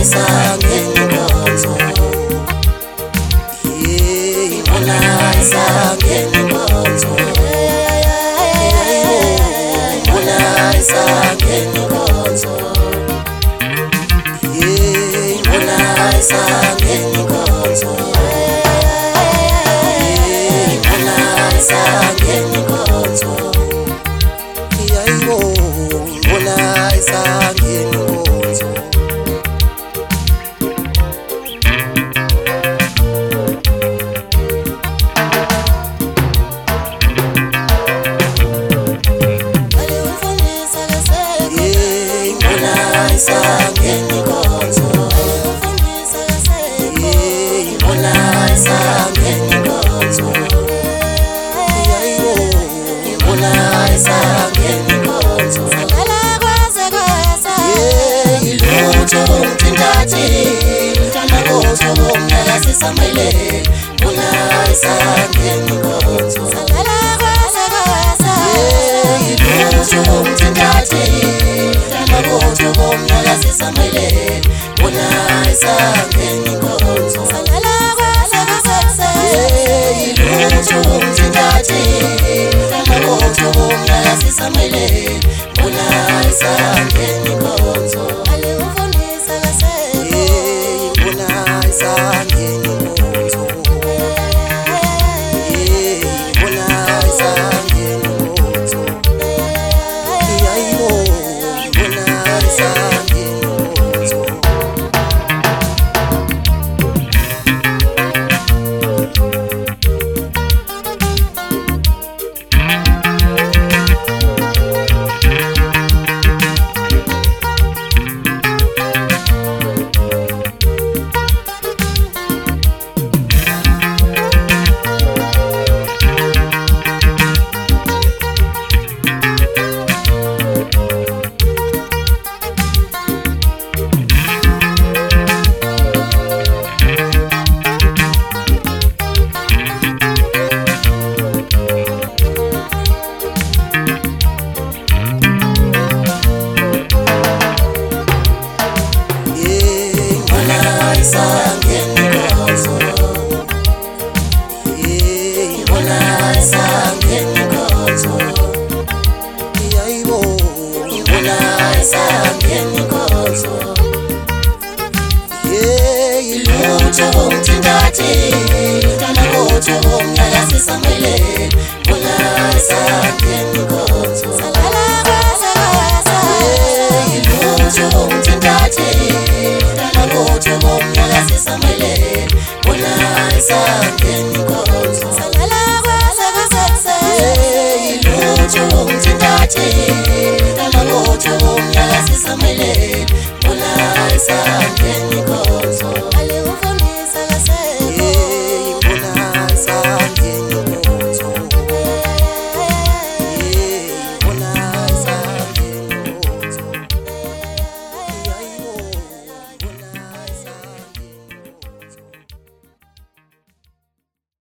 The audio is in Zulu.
isangenkonzo ngibona isangenkonzo ngibona isangenkonzo ngibona isangenkonzo ngibona isangenkonzo ngibona isangenkonzo isangenkonzo ngibona isangenkonzo ngibona isangenkonzo ilutho umthintathi mntana kotho umnakasi samele ngibona isangenkonzo ilutho umthintathi Magoto bomnala sisamele bona isangenkonzo ilutho umthintathi magoto bomnala sisamele bona isangenkonzo alewufundisa kasebe bona isangenkonzo bona isangenkonzo ilutho umthintathi mntana kotho umnakasi samele bona isangenkonzo ilutho umthintathi mntana kotho umnakasi samele bona isangenkonzo ilutho umthintathi